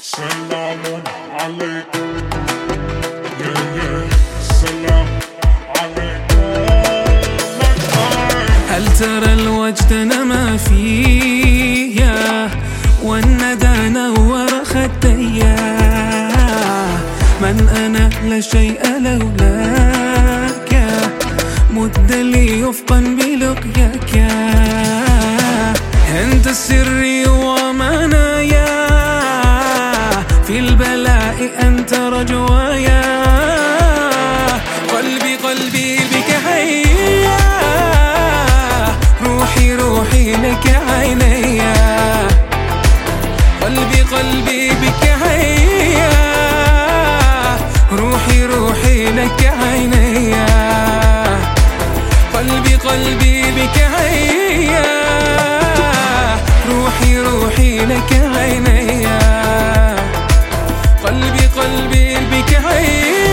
سلام عليك سلام عليك. هل ترى الوجد ما فيه والندى نور خدي؟ من أنا لا شيء لولاك، مد لي يفقا بلقياك. أنت سري ومنايا، في البلاء أنت رجوايا. قلبي قلبي بك هيا، روحي روحي لك عينيا. قلبي قلبي بك هيا، روحي روحي لك عينيا. قلبي قلبي بك هيا، روحي روحي لك عينيا. قلبي قلبي بك هيا.